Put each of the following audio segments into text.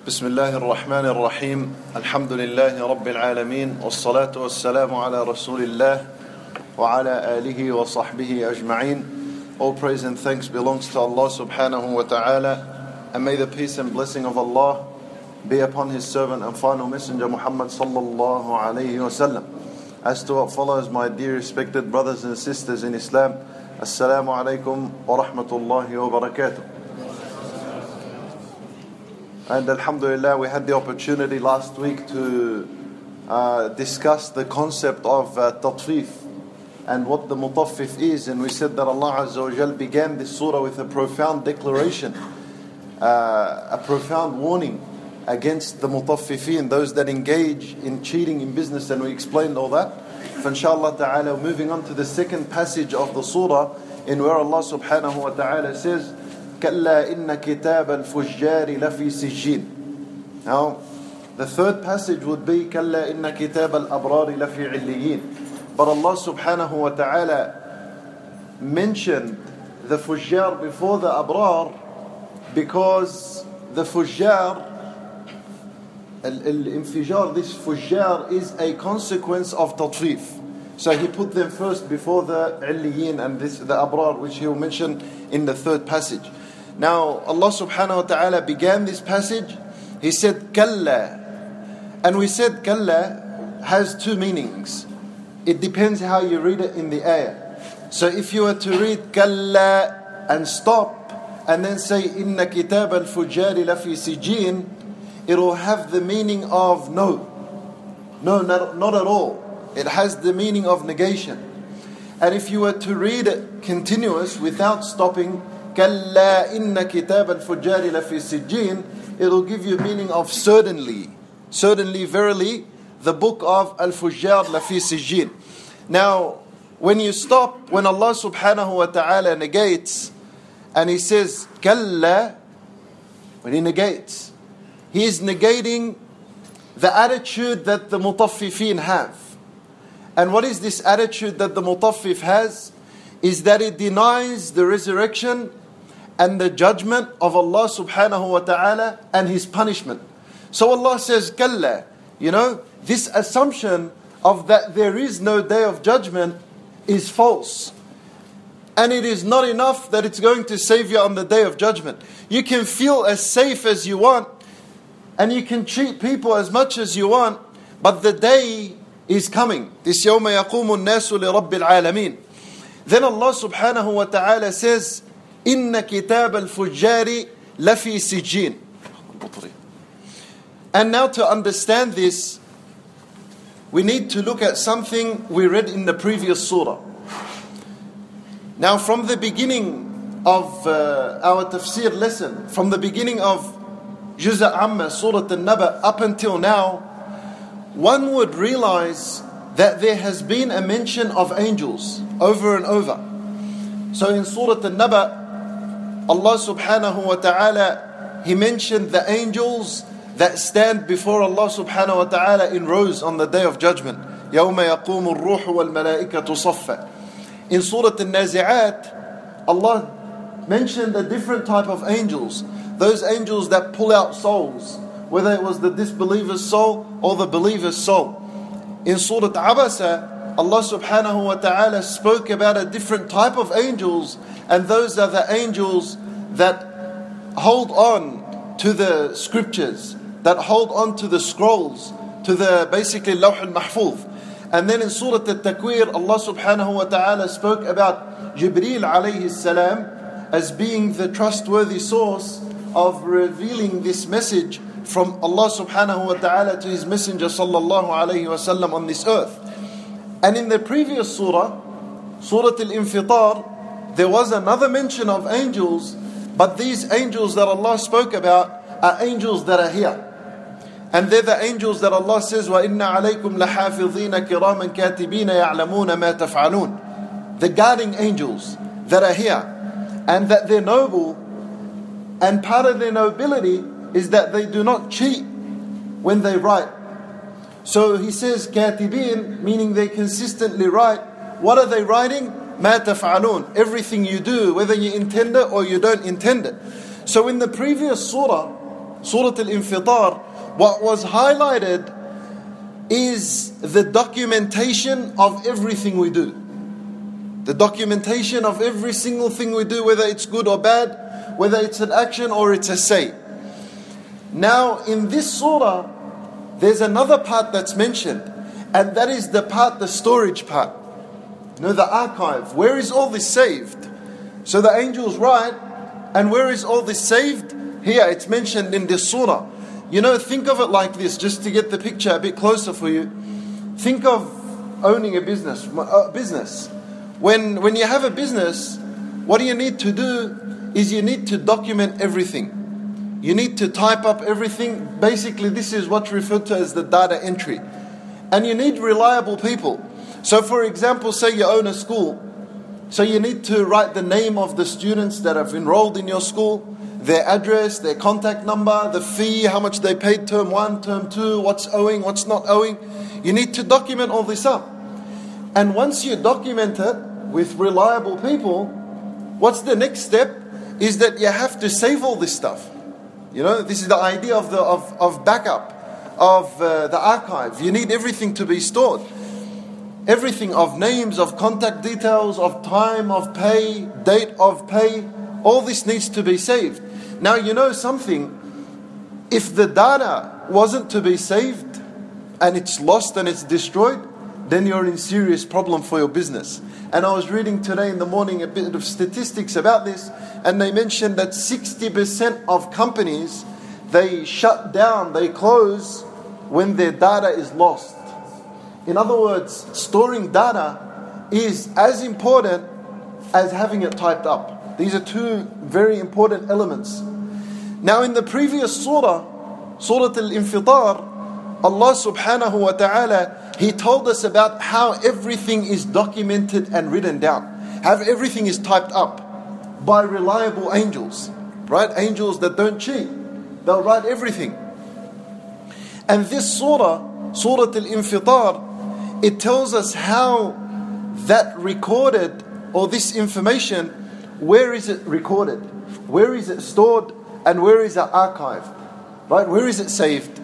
بسم الله الرحمن الرحيم الحمد لله رب العالمين والصلاة والسلام على رسول الله وعلى آله وصحبه أجمعين. All praise and thanks belongs to Allah subhanahu wa ta'ala, and may the peace and blessing of Allah be upon His servant and final messenger Muhammad sallallahu alayhi wa sallam. As to what follows, my dear respected brothers and sisters in Islam, Assalamu alaikum wa rahmatullahi wa barakatuh. And alhamdulillah, we had the opportunity last week to discuss the concept of tatfif and what the mutaffif is. And we said that Allah Azza wa Jal began this surah with a profound declaration, a profound warning against the mutaffifin, those that engage in cheating in business, and we explained all that. So inshallah ta'ala, moving on to the second passage of the surah, in where Allah subhanahu wa ta'ala says, كَلَّا إِنَّ كِتَابَ الْفُجَّارِ لَفِي سِجِّينٍ. Now, the third passage would be كَلَّا إِنَّ كِتَابَ الْأَبْرَارِ لَفِي عِلِّيِّينَ. But Allah subhanahu wa ta'ala mentioned the fujjar before the abrar because the fujjar, al-infijar, this fujjar is a consequence of tatfif. So He put them first before the illiyin and the abrar, which He will mention in the third passage. Now, Allah subhanahu wa ta'ala began this passage. He said, Kalla. And we said Kalla has two meanings. It depends how you read it in the ayah. So if you were to read Kalla and stop, and then say, Inna kitab al-fujjari lafi sijin, it will have the meaning of no. No, not at all. It has the meaning of negation. And if you were to read it continuous without stopping, كَلَّا إِنَّ كِتَابَ الْفُجَّارِ لَفِي سِجِّينٍ, it will give you meaning of certainly. Certainly, verily, the book of Al-Fujjar lafi sijjin. Now, when you stop, when Allah subhanahu wa ta'ala negates, and He says, كَلَّا, when He negates, He is negating the attitude that the mutaffifin have. And what is this attitude that the mutaffif has? Is that it denies the resurrection and the judgment of Allah subhanahu wa ta'ala and His punishment. So Allah says, Kalla, this assumption of that there is no day of judgment is false. And it is not enough that it's going to save you on the day of judgment. You can feel as safe as you want, and you can treat people as much as you want, but the day is coming. This يَوْمَ يَقُومُ النَّاسُ لِرَبِّ الْعَالَمِينَ. Then Allah subhanahu wa ta'ala says, إِنَّ كِتَابَ الْفُجَّارِ لَفِي سِجِّينٍ. And now to understand this, we need to look at something we read in the previous surah. Now from the beginning of our tafsir lesson, from the beginning of Juz' Amma, Surah An-Naba, up until now, one would realize that there has been a mention of angels over and over. So in Surah An-Naba, Allah subhanahu wa ta'ala, He mentioned the angels that stand before Allah subhanahu wa ta'ala in rows on the day of judgment. يَوْمَ يَقُومُ الرُّوحُ وَالْمَلَائِكَةُ صَفًّا. In Surah An-Nazi'at, Allah mentioned a different type of angels. Those angels that pull out souls, whether it was the disbeliever's soul or the believer's soul. In Surah Abasa, Allah subhanahu wa ta'ala spoke about a different type of angels, and those are the angels that hold on to the scriptures, that hold on to the scrolls, to the basically Lawh al-Mahfuz. And then in Surah At-Takwir, Allah subhanahu wa ta'ala spoke about Jibreel alayhi salam as being the trustworthy source of revealing this message from Allah subhanahu wa ta'ala to His messenger sallallahu alayhi wa sallam on this earth. And in the previous surah, Surah Al-Infitar, there was another mention of angels, but these angels that Allah spoke about are angels that are here. And they're the angels that Allah says, وَإِنَّ عَلَيْكُمْ لَحَافِظِينَ كِرَامًا كَاتِبِينَ يَعْلَمُونَ مَا تَفْعَلُونَ. The guarding angels that are here, and that they're noble, and part of their nobility is that they do not cheat when they write. So He says katibin, meaning they consistently write. What are they writing? Ma taf'alun. Everything you do, whether you intend it or you don't intend it. So in the previous surah, Surah Al-Infitar, what was highlighted is the documentation of everything we do. The documentation of every single thing we do, whether it's good or bad, whether it's an action or it's a say. Now, in this surah, there's another part that's mentioned, and that is the storage part. You know, the archive. Where is all this saved? So the angels write, and where is all this saved? Here, it's mentioned in this surah. You know, think of it like this, just to get the picture a bit closer for you. Think of owning a business. When you have a business, what you need to do is you need to document everything. You need to type up everything. Basically, this is what's referred to as the data entry. And you need reliable people. So for example, say you own a school. So you need to write the name of the students that have enrolled in your school, their address, their contact number, the fee, how much they paid term 1, term 2, what's owing, what's not owing. You need to document all this up. And once you document it with reliable people, what's the next step? Is that you have to save all this stuff. You know, this is the idea of backup, of the archive. You need everything to be stored. Everything of names, of contact details, of time, of pay, date of pay, all this needs to be saved. Now, you know something, if the data wasn't to be saved and it's lost and it's destroyed, then you're in serious problem for your business. And I was reading today in the morning a bit of statistics about this, and they mentioned that 60% of companies, they shut down, they close when their data is lost. In other words, storing data is as important as having it typed up. These are two very important elements. Now in the previous surah, Surah Al-Infitar, Allah subhanahu wa ta'ala, He told us about how everything is documented and written down. How everything is typed up by reliable angels. Right? Angels that don't cheat. They'll write everything. And this surah, Surah Al-Infitar, it tells us how that recorded, or this information, where is it recorded? Where is it stored? And where is it archived? Right? Where is it saved?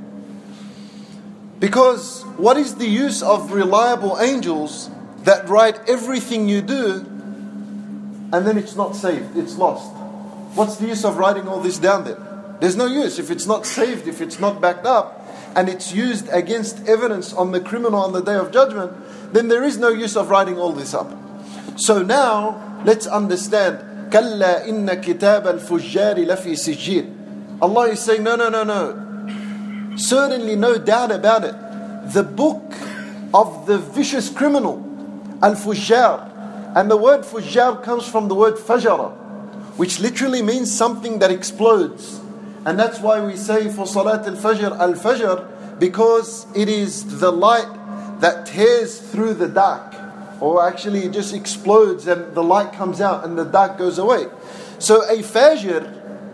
Because what is the use of reliable angels that write everything you do and then it's not saved, it's lost? What's the use of writing all this down there? There's no use. If it's not saved, if it's not backed up, and it's used against evidence on the criminal on the Day of Judgment, then there is no use of writing all this up. So now, let's understand. كَلَّا إِنَّ كِتَابَ الْفُجَّارِ لَفِي سِجِّينٍ. Allah is saying, no. Certainly no doubt about it. The book of the vicious criminal, Al-Fujjar. And the word Fujjar comes from the word Fajara, which literally means something that explodes. And that's why we say for Salat al-Fajr, Al-Fajr, because it is the light that tears through the dark. Or actually it just explodes and the light comes out and the dark goes away. So a fajr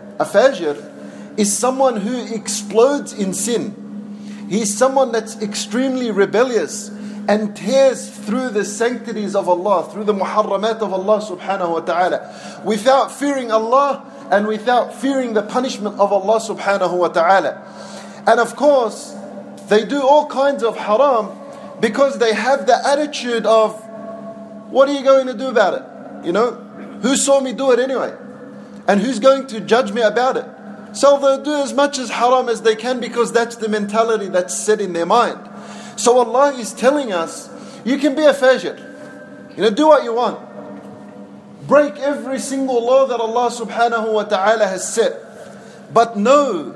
is someone who explodes in sin. He's someone that's extremely rebellious and tears through the sanctities of Allah, through the muharramat of Allah subhanahu wa ta'ala, without fearing Allah and without fearing the punishment of Allah subhanahu wa ta'ala. And of course, they do all kinds of haram because they have the attitude of, what are you going to do about it? You know, who saw me do it anyway? And who's going to judge me about it? So they'll do as much as haram as they can because that's the mentality that's set in their mind. So Allah is telling us, you can be a fajr. You know, do what you want. Break every single law that Allah subhanahu wa ta'ala has set. But know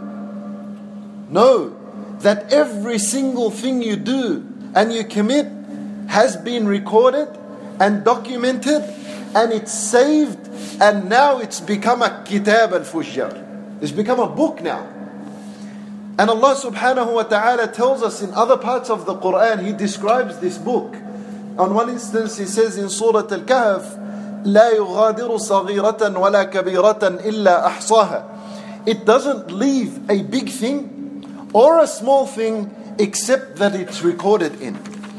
that every single thing you do and you commit has been recorded and documented and it's saved, and now it's become a kitab al-fujjar. It's become a book now. And Allah subhanahu wa ta'ala tells us in other parts of the Quran, He describes this book. On one instance He says in Surah Al-Kahf, لا يغادر صغيرة ولا كبيرة إلا أحصاها. It doesn't leave a big thing or a small thing except that it's recorded in.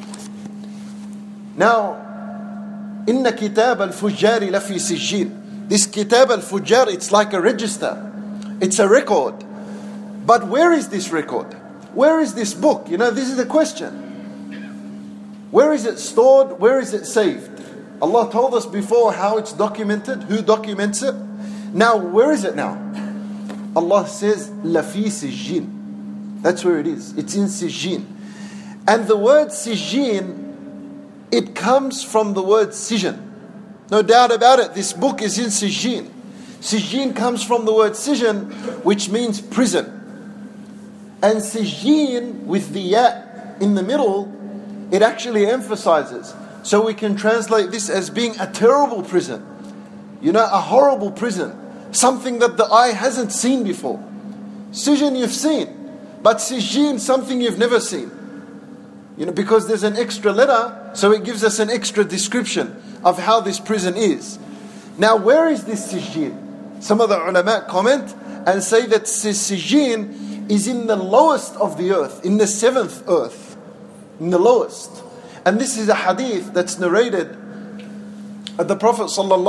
Now, إن كتاب الفجار لفي سجين. This kitab al-fujjar, it's like a register. It's a record. But where is this record? Where is this book? This is the question. Where is it stored? Where is it saved? Allah told us before how it's documented, who documents it. Now, where is it now? Allah says, لَفِي سِجِّينٍ. That's where it is. It's in Sijjin. And the word Sijjin, it comes from the word Sijin. No doubt about it, this book is in Sijjin. Sijjin comes from the word Sijin, which means prison. And Sijjin, with the ya in the middle, it actually emphasizes. So we can translate this as being a terrible prison. A horrible prison. Something that the eye hasn't seen before. Sijin you've seen, but Sijjin something you've never seen. Because there's an extra letter, so it gives us an extra description of how this prison is. Now, where is this Sijjin? Some of the ulama comment and say that Sijjin is in the lowest of the earth, in the seventh earth. In the lowest. And this is a hadith that's narrated at the Prophet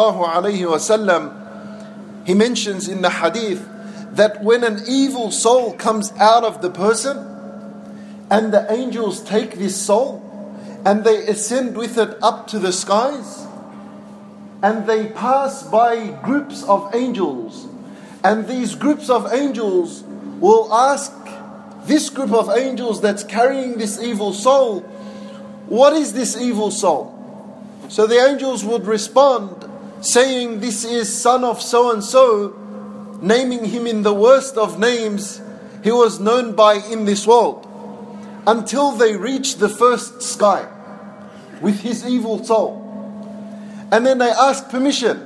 ﷺ. He mentions in the hadith that when an evil soul comes out of the person, and the angels take this soul and they ascend with it up to the skies, and they pass by groups of angels, and these groups of angels will ask this group of angels that's carrying this evil soul, what is this evil soul? So the angels would respond saying, this is son of so and so, naming him in the worst of names he was known by in this world, until they reach the first sky with his evil soul. And then they ask permission.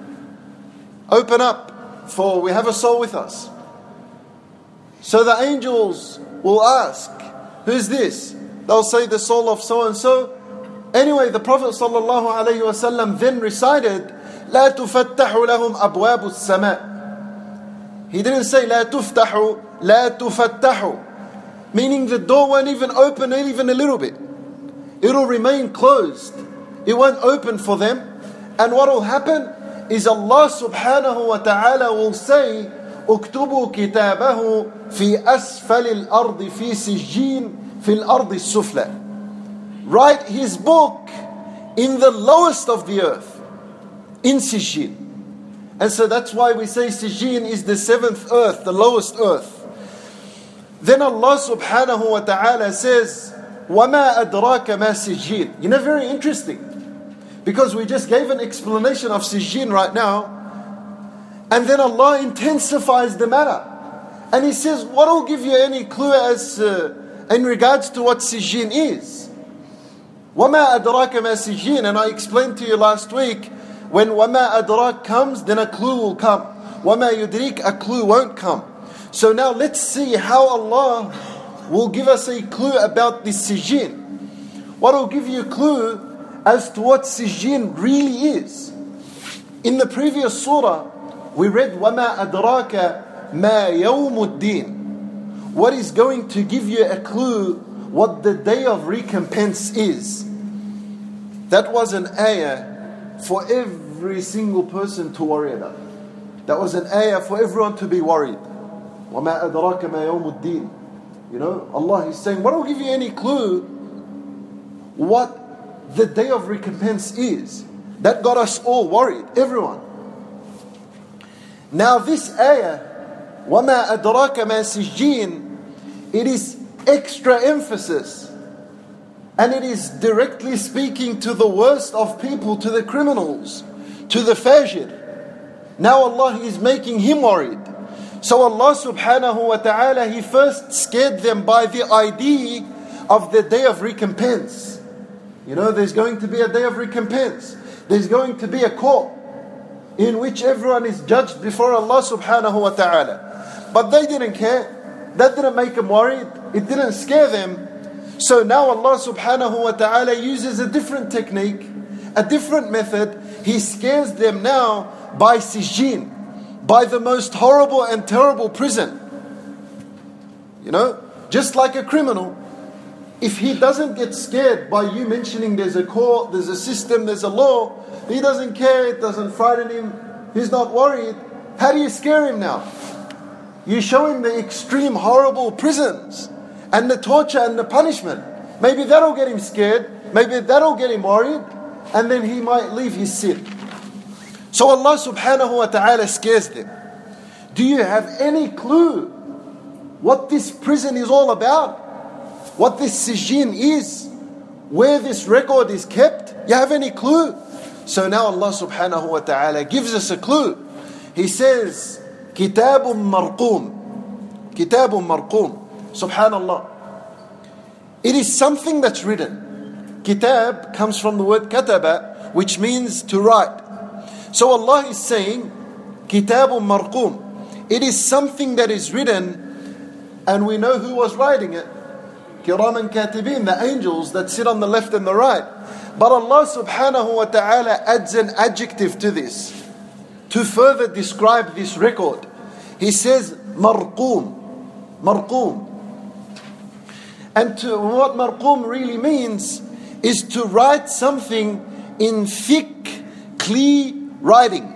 Open up, for we have a soul with us. So the angels will ask, who's this? They'll say the soul of so and so. Anyway, the Prophet ﷺ then recited, لا تفتح لهم أبواب السماء. He didn't say لا تفتح, لا تفتح, meaning the door won't even open even a little bit. It'll remain closed. It won't open for them. And what will happen is Allah subhanahu wa ta'ala will say, اكتبوا كتابه في أسفل الأرض في سجين في الأرض السفلى. Write his book in the lowest of the earth, in Sijjin. And so that's why we say Sijjin is the seventh earth, the lowest earth. Then Allah subhanahu wa ta'ala says, وَمَا أَدْرَاكَ مَا سِجِّينَ. Very interesting. Because we just gave an explanation of Sijjin right now. And then Allah intensifies the matter. And He says, what will give you any clue as in regards to what Sijjin is? وَمَا أَدْرَاكَ مَا سِجِّينَ. And I explained to you last week, when وَمَا أَدْرَاكَ comes, then a clue will come. وَمَا يُدْرِيكَ, a clue won't come. So now let's see how Allah will give us a clue about this Sijjin. What will give you a clue as to what Sijjin really is? In the previous surah, we read وَمَا أَدْرَاكَ مَا يَوْمُ الدِّينِ. What is going to give you a clue what the day of recompense is? That was an ayah for every single person to worry about. That was an ayah for everyone to be worried. وَمَا أَدْرَاكَ مَا يَوْمُ الدِّينِ. Allah is saying, what will give you any clue what the day of recompense is? That got us all worried, everyone. Now this ayah, وَمَا أَدْرَاكَ مَا سِجِّينَ, it is extra emphasis. And it is directly speaking to the worst of people, to the criminals, to the fajir. Now Allah is making him worried. So Allah subhanahu wa ta'ala, He first scared them by the idea of the day of recompense. There's going to be a day of recompense. There's going to be a court in which everyone is judged before Allah subhanahu wa ta'ala. But they didn't care. That didn't make them worried. It didn't scare them. So now Allah subhanahu wa ta'ala uses a different technique, a different method. He scares them now by Sijjin, by the most horrible and terrible prison. Just like a criminal, if he doesn't get scared by you mentioning there's a court, there's a system, there's a law, he doesn't care, it doesn't frighten him, he's not worried. How do you scare him now? You show him the extreme horrible prisons and the torture and the punishment. Maybe that'll get him scared. Maybe that'll get him worried. And then he might leave his sin. So Allah subhanahu wa ta'ala scares them. Do you have any clue what this prison is all about? What this sijin is? Where this record is kept? You have any clue? So now Allah subhanahu wa ta'ala gives us a clue. He says, Kitabun marqum. Kitabun marqum. Subhanallah. It is something that's written. Kitab comes from the word kataba, which means to write. So Allah is saying, Kitabun marqum. It is something that is written, and we know who was writing it. Kiraman katibin, the angels that sit on the left and the right. But Allah subhanahu wa ta'ala adds an adjective to this to further describe this record. He says, marqum. Marqum. And what marqum really means is to write something in thick, clear writing.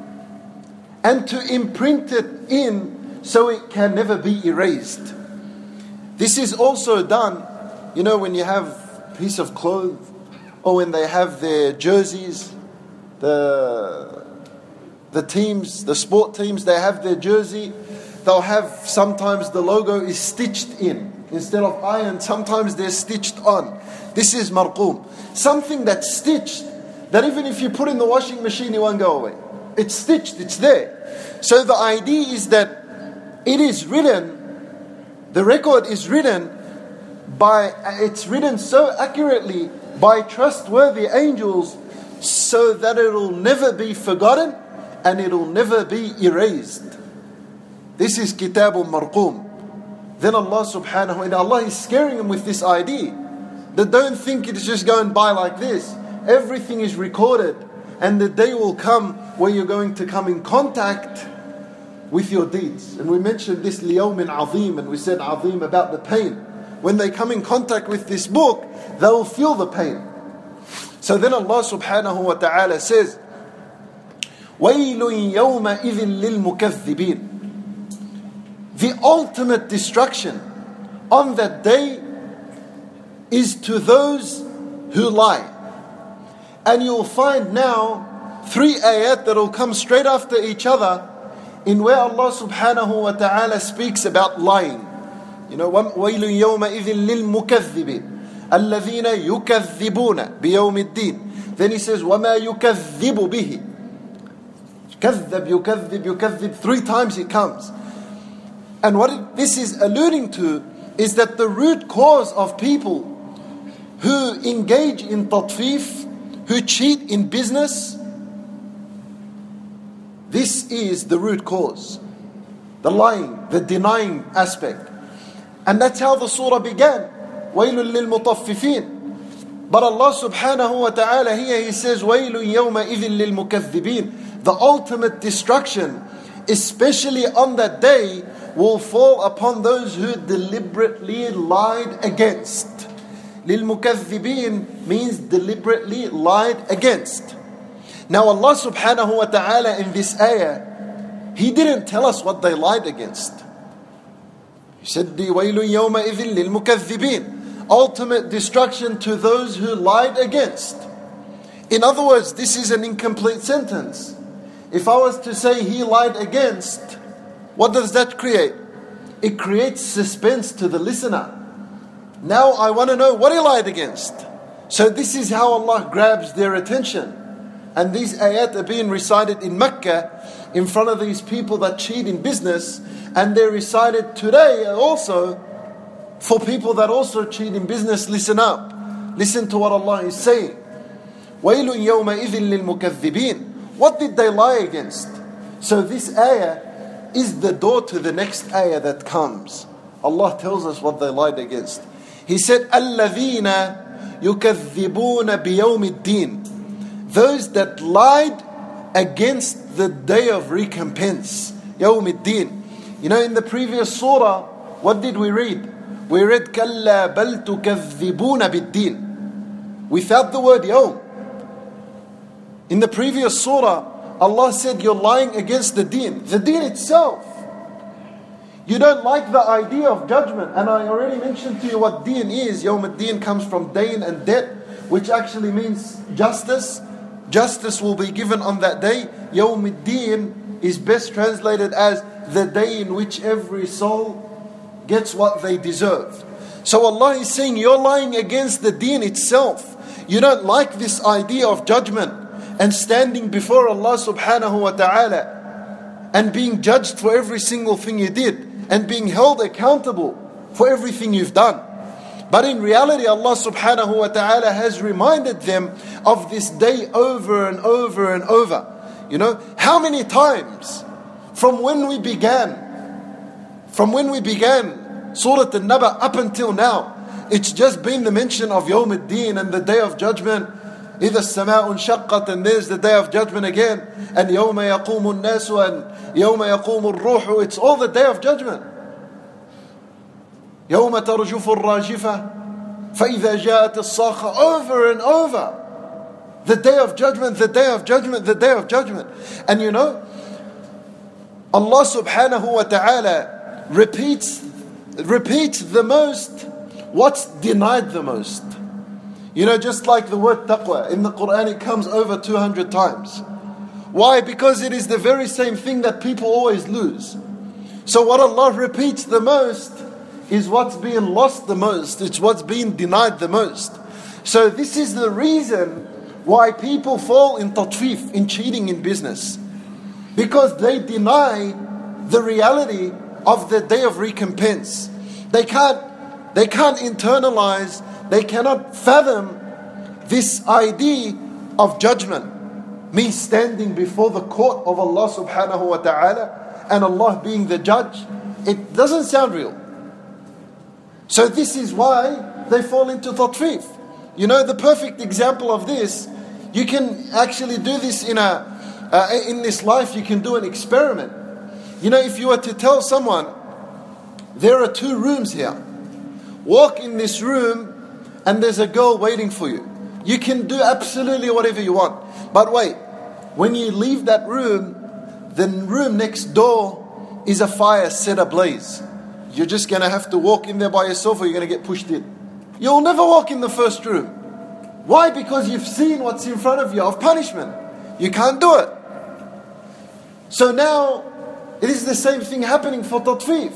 And to imprint it in so it can never be erased. This is also done, when you have a piece of clothes, or when they have their jerseys, the teams, the sport teams, they have their jersey. They'll have, sometimes the logo is stitched in. Instead of iron, sometimes they're stitched on. This is marqum. Something that's stitched, that even if you put in the washing machine, it won't go away. It's stitched, it's there. So the idea is that it is written, the record is written it's written so accurately by trustworthy angels so that it'll never be forgotten and it'll never be erased. This is Kitabun Marqum. Then Allah subhanahu wa ta'ala, Allah is scaring them with this idea. They don't think it's just going by like this. Everything is recorded, and the day will come where you're going to come in contact with your deeds. And we mentioned this liyawmin azim, and we said azim about the pain. When they come in contact with this book, they will feel the pain. So then Allah subhanahu wa ta'ala says, وَيْلٌ يَوْمَئِذٍ لِلْمُكَذِّبِينَ. The ultimate destruction on that day is to those who lie. And you'll find now 3 ayat that will come straight after each other in where Allah subhanahu wa ta'ala speaks about lying. وَيْلٌ يَوْمَئِذٍ لِلْمُكَذِّبِينَ الَّذِينَ يُكَذِّبُونَ بِيَوْمِ الدِّينِ. Then he says, وَمَا يُكَذِّبُ بِهِ. يُكَذِّب 3 times it comes. And what this is alluding to is that the root cause of people who engage in tatfif, who cheat in business, this is the root cause. The lying, the denying aspect. And that's how the surah began. وَيْلٌ لِلْمُطَفِّفِينَ. But Allah subhanahu wa ta'ala here, He says, وَيْلٌ يَوْمَئِذٍ لِلْمُكَذِّبِينَ. The ultimate destruction, especially on that day, will fall upon those who deliberately lied against. لِلْمُكَذِّبِينَ means deliberately lied against. Now Allah subhanahu wa ta'ala in this ayah, He didn't tell us what they lied against. He said, وَيْلٌ يَوْمَئِذٍ لِلْمُكَذِّبِينَ. Ultimate destruction to those who lied against. In other words, this is an incomplete sentence. If I was to say he lied against, what does that create? It creates suspense to the listener. Now I want to know what he lied against. So this is how Allah grabs their attention. And these ayat are being recited in Mecca in front of these people that cheat in business. And they're recited today also for people that also cheat in business. Listen up. Listen to what Allah is saying. وَيْلٌ يَوْمَئِذٍ لِلْمُكَذِّبِينَ. What did they lie against? So this ayah is the door to the next ayah that comes. Allah tells us what they lied against. He said, الَّذِينَ يُكَذِّبُونَ بِيَوْمِ الدِّينِ. Those that lied against the day of recompense. يَوْمِ الدِّينِ. In the previous surah, what did we read? We read, كَلَّا بَلْ تُكَذِّبُونَ بِالدِّينِ. Without the word yawm. In the previous surah, Allah said you're lying against the deen. The deen itself. You don't like the idea of judgment. And I already mentioned to you what deen is. Yawm ad-Din comes from dayn and debt, which actually means justice. Justice will be given on that day. Yawm ad-Din is best translated as the day in which every soul gets what they deserve. So Allah is saying, you're lying against the deen itself. You don't like this idea of judgment and standing before Allah subhanahu wa ta'ala and being judged for every single thing you did and being held accountable for everything you've done. But in reality, Allah subhanahu wa ta'ala has reminded them of this day over and over and over. You know, how many times from when we began Surah An-Naba up until now, it's just been the mention of Yawm ad-Din and the Day of Judgment. إِذَا السَّمَاءُ انشَقَّتْ, and there's the Day of Judgment again. And يَوْمَ يَقُومُ النَّاسُ and يَوْمَ يَقُومُ الرُّوحُ. It's all the Day of Judgment. يَوْمَ تَرْجُفُ الرَّاجِفَةُ فَإِذَا جَاءَتِ الصَّاخَةُ. Over and over. The Day of Judgment, the Day of Judgment, the Day of Judgment. And you know, Allah subhanahu wa ta'ala repeats the most what's denied the most. You know, just like the word taqwa in the Quran, it comes over 200 times. Why? Because it is the very same thing that people always lose. So what Allah repeats the most is what's being lost the most. It's what's being denied the most. So this is the reason why people fall in tatfif, in cheating in business. Because they deny the reality of the day of recompense. They can't internalize, they cannot fathom this idea of judgment. Me standing before the court of Allah subhanahu wa ta'ala and Allah being the judge. It doesn't sound real. So this is why they fall into tatfif. You know, the perfect example of this, you can actually do this in this life, you can do an experiment. You know, if you were to tell someone, there are 2 rooms here. Walk in this room and there's a girl waiting for you. You can do absolutely whatever you want. But wait, when you leave that room, the room next door is a fire set ablaze. You're just going to have to walk in there by yourself or you're going to get pushed in. You'll never walk in the first room. Why? Because you've seen what's in front of you of punishment. You can't do it. So now, it is the same thing happening for tatfif.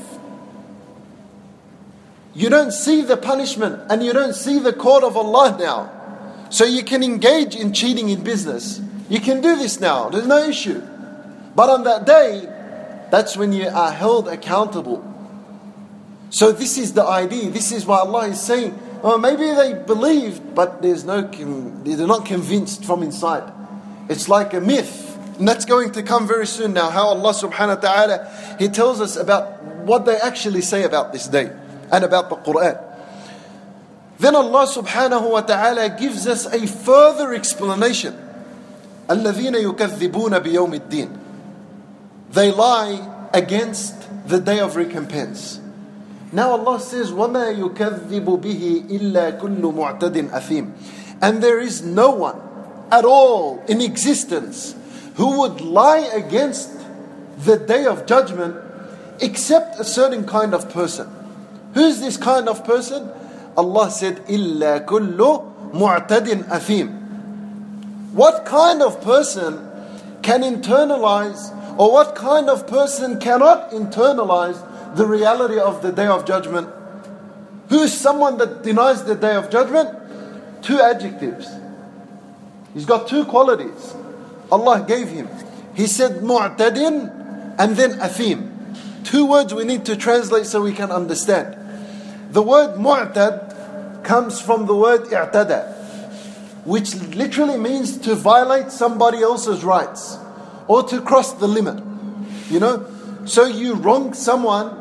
You don't see the punishment and you don't see the court of Allah now. So you can engage in cheating in business. You can do this now. There's no issue. But on that day, that's when you are held accountable. So this is the idea. This is why Allah is saying, oh, maybe they believed, but they're not convinced from inside. It's like a myth. And that's going to come very soon now. How Allah subhanahu wa ta'ala, He tells us about what they actually say about this day and about the Quran. Then Allah subhanahu wa ta'ala gives us a further explanation. الَّذِينَ يُكَذِّبُونَ بِيَوْمِ الدِّينِ. They lie against the day of recompense. Now Allah says, وَمَا يُكَذِّبُ بِهِ إِلَّا كُلُّ مُعْتَدٍ أَثِيمٍ. And there is no one at all in existence who would lie against the day of judgment except a certain kind of person. Who's this kind of person? Allah said, إِلَّا كُلُّ مُعْتَدٍ أَثِيمٍ. What kind of person can internalize, or what kind of person cannot internalize the reality of the day of judgment? Who is someone that denies the day of judgment? 2 adjectives. He's got 2 qualities Allah gave him. He said mu'tadin and then athim. 2 words we need to translate so we can understand. The word mu'tad comes from the word i'tada, which literally means to violate somebody else's rights or to cross the limit. You know, so you wrong someone,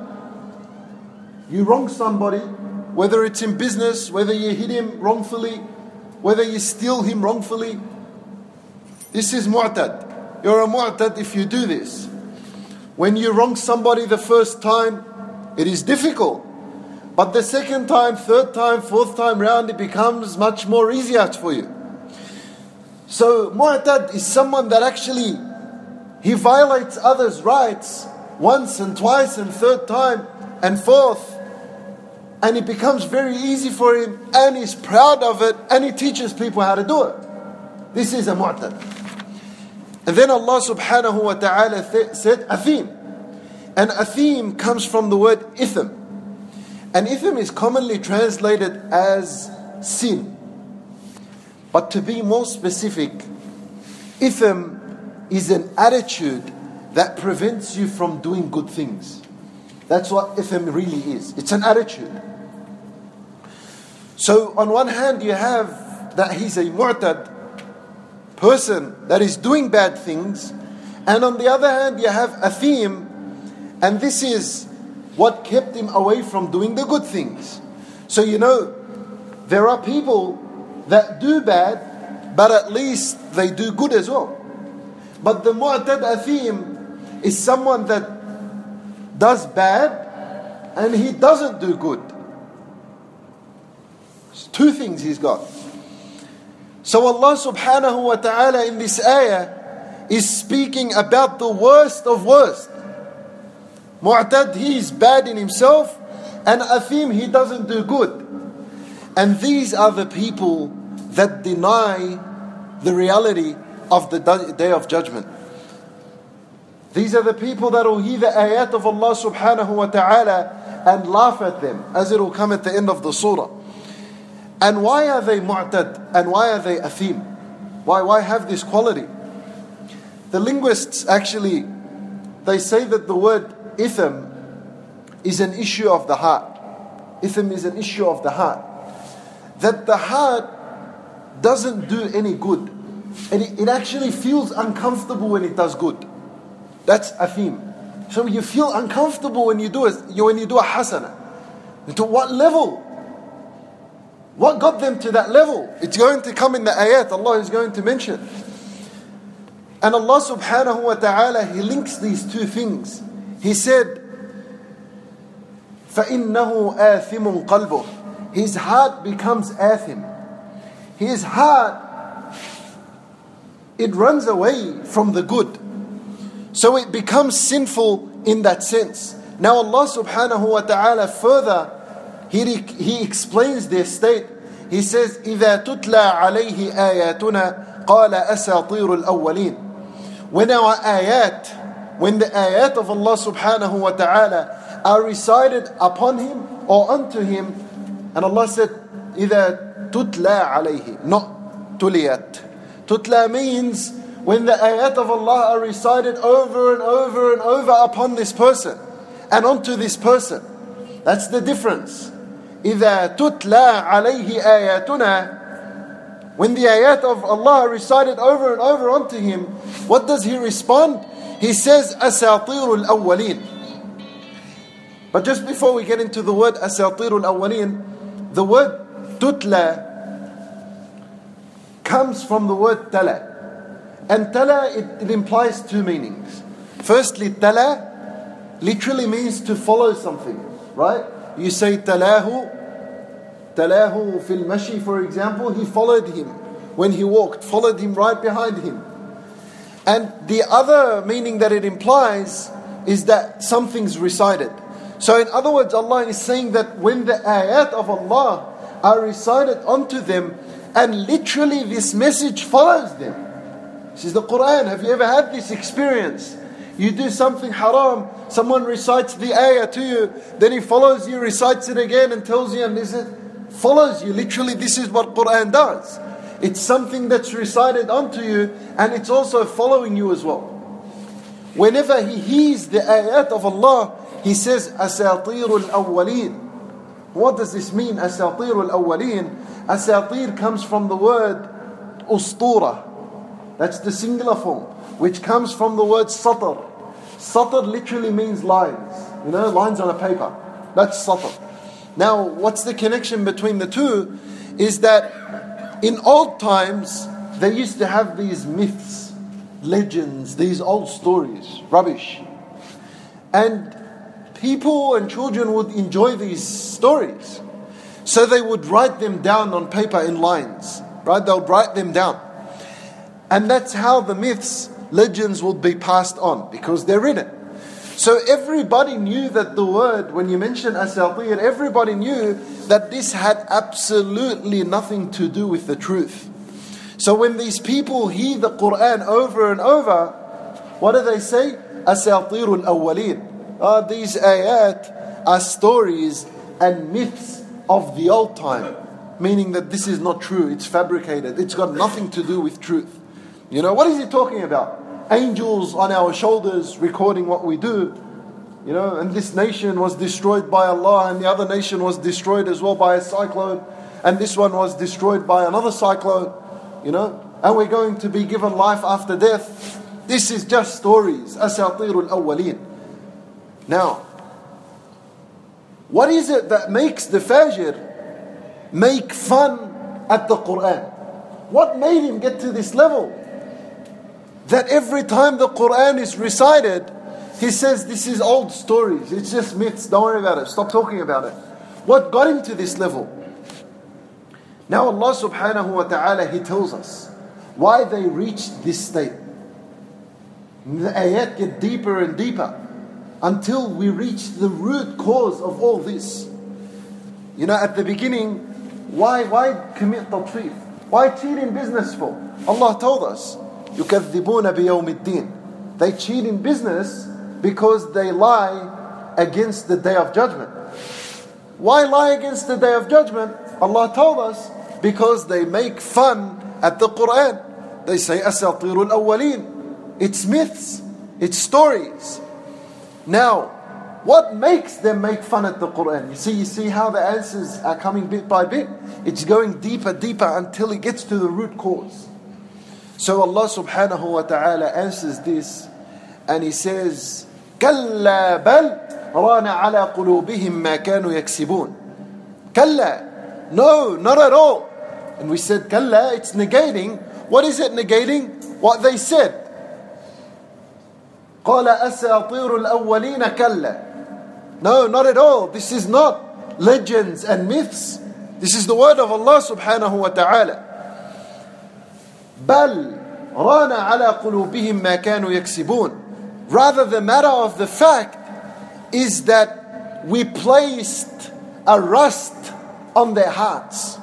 you wrong somebody, whether it's in business, whether you hit him wrongfully, whether you steal him wrongfully. This is mu'tad. You're a mu'tad if you do this. When you wrong somebody the first time, it is difficult. But the second time, third time, fourth time round, it becomes much more easier for you. So mu'tad is someone that actually, he violates others' rights once and twice and third time and fourth, and it becomes very easy for him, and he's proud of it, and he teaches people how to do it. This is a mu'tad. And then Allah subhanahu wa ta'ala said athim. And athim comes from the word ithm. And ithm is commonly translated as sin. But to be more specific, ithm is an attitude that prevents you from doing good things. That's what ithm really is. It's an attitude. So on one hand you have that he's a mu'tad person that is doing bad things, and on the other hand you have athim, and this is what kept him away from doing the good things. So there are people that do bad, but at least they do good as well. But the mu'tad athim is someone that does bad and he doesn't do good. It's two things he's got. So Allah subhanahu wa ta'ala in this ayah is speaking about the worst of worst. Mu'tad, he is bad in himself, and athim, he doesn't do good. And these are the people that deny the reality of the day of judgment. These are the people that will hear the ayat of Allah subhanahu wa ta'ala and laugh at them, as it will come at the end of the surah. And why are they mu'tad? And why are they athim? Why have this quality? The linguists actually, they say that the word ithm is an issue of the heart. Ithm is an issue of the heart. That the heart doesn't do any good. And it actually feels uncomfortable when it does good. That's athim. So you feel uncomfortable when you do a hasana. To what level? What got them to that level? It's going to come in the ayat. Allah is going to mention. And Allah subhanahu wa ta'ala, He links these two things. He said, فَإِنَّهُ آثِمٌ قَلْبُهُ. His heart becomes athim. His heart, it runs away from the good. So it becomes sinful in that sense. Now Allah subhanahu wa ta'ala further, He explains their state. He says, إِذَا تُتْلَى عَلَيْهِ آيَاتُنَا قَالَ أَسَاطِيرُ الْأَوَّلِينَ. When the ayat of Allah subhanahu wa ta'ala are recited upon him or unto him, and Allah said, إِذَا تُتْلَى عَلَيْهِ, not tuliyat. Tutla means when the ayat of Allah are recited over and over and over upon this person and onto this person. That's the difference. إِذَا تُتْلَى عَلَيْهِ آيَاتُنَا. When the ayat of Allah are recited over and over onto him, what does he respond? He says, أَسَاطِيرُ الْأَوَّلِينَ. But just before we get into the word أَسَاطِيرُ الْأَوَّلِينَ, the word tutla comes from the word tala. And tala, it implies two meanings. Firstly, tala literally means to follow something, right? You say talahu fil mashi, for example, he followed him when he walked, followed him right behind him. And the other meaning that it implies is that something's recited. So in other words, Allah is saying that when the ayat of Allah are recited onto them, and literally this message follows them. This is the Quran. Have you ever had this experience? You do something haram, someone recites the ayah to you, then he follows you, recites it again and tells you, and this follows you. Literally, this is what Quran does. It's something that's recited onto you, and it's also following you as well. Whenever he hears the ayat of Allah, he says, أَسَاطِيرُ الْأَوَّلِينَ. What does this mean, أَسَاطِيرُ الْأَوَّلِينَ? Asatir comes from the word ustura. That's the singular form, which comes from the word satr. Satr literally means lines. Lines on a paper. That's satr. Now, what's the connection between the two? Is that in old times, they used to have these myths, legends, these old stories, rubbish. And people and children would enjoy these stories. So they would write them down on paper in lines. Right? They would write them down. And that's how the myths, legends would be passed on, because they're written. So everybody knew that the word, when you mention asatir, everybody knew that this had absolutely nothing to do with the truth. So when these people hear the Quran over and over, what do they say? Asatirul awwaleen. These ayat are stories and myths of the old time. Meaning that this is not true, it's fabricated, it's got nothing to do with truth. You know, what is he talking about? Angels on our shoulders recording what we do. You know, and this nation was destroyed by Allah, and the other nation was destroyed as well by a cyclone, and this one was destroyed by another cyclone. You know, and we're going to be given life after death. This is just stories. Asatirul awwaleen. Now, what is it that makes the Fajr make fun at the Quran? What made him get to this level? That every time the Quran is recited, he says, this is old stories, it's just myths, don't worry about it, stop talking about it. What got him to this level? Now Allah subhanahu wa ta'ala, He tells us why they reached this state. The ayat get deeper and deeper until we reach the root cause of all this. You know, at the beginning, why commit tatfif? Why cheat in business for? Allah told us, يُكَذِّبُونَ بِيَوْمِ الدِّينِ. They cheat in business because they lie against the Day of Judgment. Why lie against the Day of Judgment? Allah told us, because they make fun at the Quran. They say, أَسَاطِيرُ الْأَوَّلِينَ. It's myths, it's stories. Now, what makes them make fun at the Quran? You see how the answers are coming bit by bit? It's going deeper until it gets to the root cause. So Allah subhanahu wa ta'ala answers this, and He says, كَلَّا بَلْ رَانَ عَلَى قُلُوبِهِمْ مَا كَانُوا يَكْسِبُونَ. كَلَّا. No, not at all. And we said, كَلَّا, it's negating. What is it negating? What they said. قَالَ أَسَاطِيرُ الْأَوَّلِينَ كَلَّا. No, not at all. This is not legends and myths. This is the word of Allah subhanahu wa ta'ala. بَلْ رَانَ عَلَى قُلُوبِهِمْ مَا كَانُوا يَكْسِبُونَ. Rather, the matter of the fact is that we placed a rust on their hearts.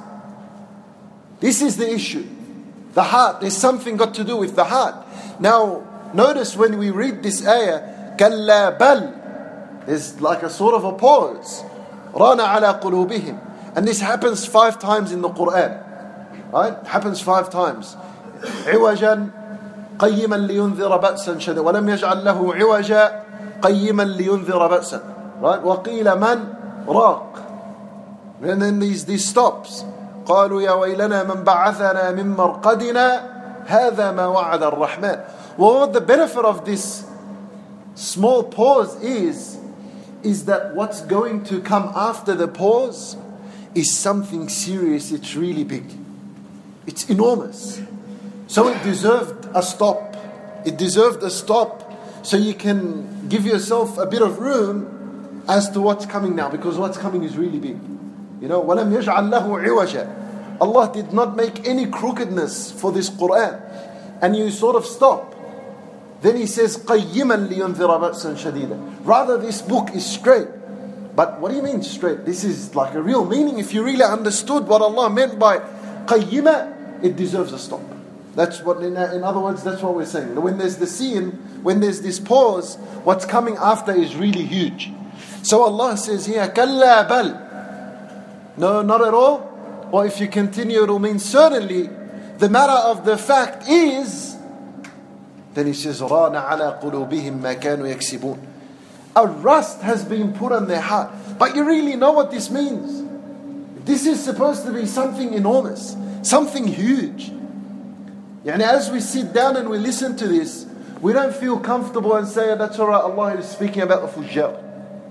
This is the issue. The heart, there's something got to do with the heart. Now, notice when we read this ayah, كَلَّا بَلْ, there's like a sort of a pause. رَانَ عَلَى قُلُوبِهِمْ. And this happens 5 times in the Quran. Right? Happens 5 times. عوجا قيما لينذر بأسا شديدا ولم يجعل له عوجا قيما لينذر بأسا. Right? وقيل من راق. And then these stops. قالوا يا ويلنا من بعثنا من مرقدنا هذا ما وعد الرحمن. Well, what the benefit of this small pause is that what's going to come after the pause is something serious. It's really big. It's enormous. So it deserved a stop. It deserved a stop so you can give yourself a bit of room as to what's coming now, because what's coming is really big. You know, وَلَمْ يَجْعَلْ لَهُ عِوَجًا. Allah did not make any crookedness for this Quran. And you sort of stop. Then He says, قَيِّمًا لِيُنذِرَ بَأْسًا شَدِيدًا. Rather, this book is straight. But what do you mean straight? This is like a real meaning. If you really understood what Allah meant by قَيِّمًا, it deserves a stop. That's what, in other words, that's what we're saying. When there's the scene, when there's this pause, what's coming after is really huge. So Allah says here, كَلَّا بَلْ. No, not at all. Or if you continue, it will mean certainly. The matter of the fact is, then He says, رَانَ عَلَى قُلُوبِهِمْ مَا كَانُوا يَكْسِبُونَ. A rust has been put on their heart. But you really know what this means. This is supposed to be something enormous, something huge. And as we sit down and we listen to this, we don't feel comfortable and say, that's alright, Allah is speaking about the fujjar.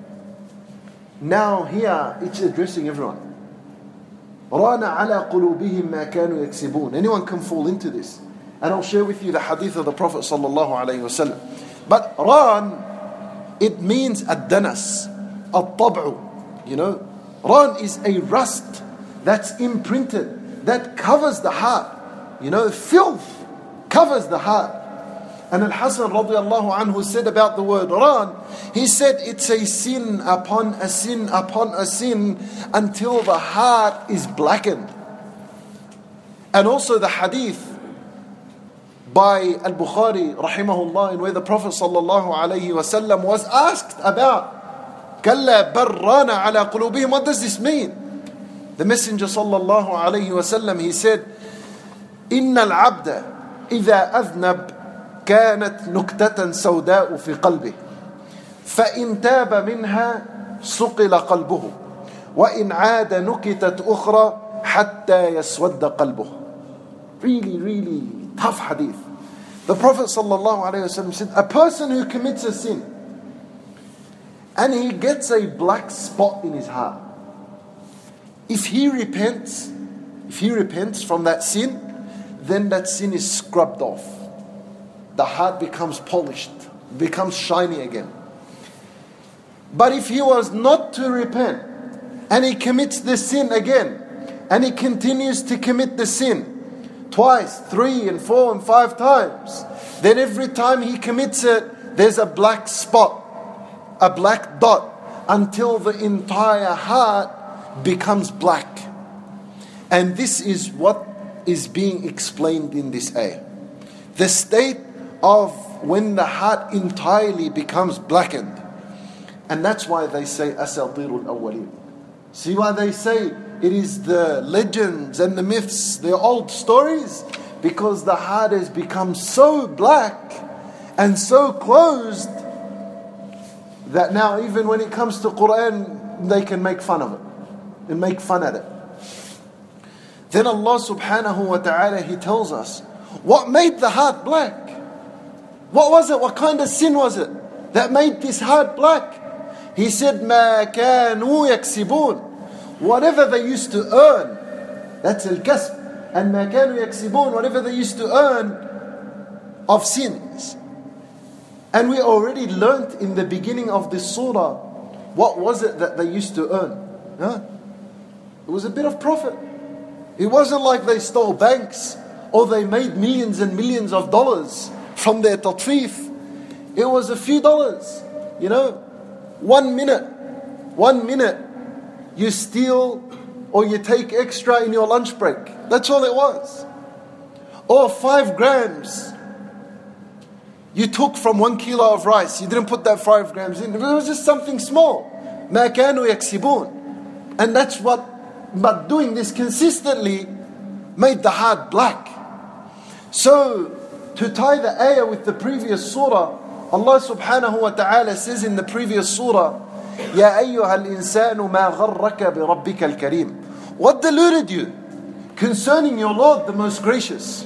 Now here, it's addressing everyone. رَانَ عَلَى قُلُوبِهِمْ مَا كَانُوا يَكْسِبُونَ. Anyone can fall into this. And I'll share with you the hadith of the Prophet sallallahu alaihi wasallam. But ran, it means ad-danas, at-tab'u. You know, ran is a rust that's imprinted, that covers the heart. You know, filth covers the heart. And Al-Hasan radiallahu anhu said about the word ran, he said it's a sin upon a sin upon a sin until the heart is blackened. And also the hadith by Al-Bukhari rahimahullah, in where the Prophet sallallahu alayhi wasallam was asked about كَلَّا بَرَّانَ عَلَى قُلُوبِهِمْ, what does this mean? The Messenger sallallahu alayhi wasallam, he said, إِنَّ الْعَبْدَ إِذَا أَذْنَبْ كانت نكتة سوداء في قلبه فإن تاب منها صقل قلبه وإن عاد نكتت أخرى حتى يسود قلبه. Really, really tough hadith. The Prophet ﷺ said, a person who commits a sin and he gets a black spot in his heart, if he repents from that sin, then that sin is scrubbed off. The heart becomes polished, becomes shiny again. But if he was not to repent, and he commits the sin again, and he continues to commit the sin twice, 3 and 4 and 5 times, then every time he commits it, there's a black spot, a black dot, until the entire heart becomes black. And this is what is being explained in this ayah. The state of when the heart entirely becomes blackened. And that's why they say asatirul awwaleen. See why they say it is the legends and the myths, the old stories? Because the heart has become so black and so closed that now even when it comes to Quran, they can make fun of it and make fun at it. Then Allah subhanahu wa ta'ala, He tells us what made the heart black. What was it? What kind of sin was it that made this heart black? He said, مَا كَانُوا يَكْسِبُونَ, whatever they used to earn. That's al-kasb. And مَا كَانُوا يَكْسِبُونَ, whatever they used to earn of sins. And we already learnt in the beginning of this surah, what was it that they used to earn? It was a bit of profit. It wasn't like they stole banks or they made millions and millions of dollars from their tatfif. It was a few dollars. 1 minute you steal or you take extra in your lunch break. That's all it was. Or 5 grams you took from 1 kilo of rice. You didn't put that 5 grams in. It was just something small. مَا كَانُوا يَكْسِبُونَ. And that's but doing this consistently made the heart black. So, to tie the ayah with the previous surah, Allah subhanahu wa ta'ala says in the previous surah, يَا أَيُّهَا الْإِنسَانُ مَا غَرَّكَ بِرَبِّكَ الْكَرِيمِ. What deluded you concerning your Lord, the most gracious?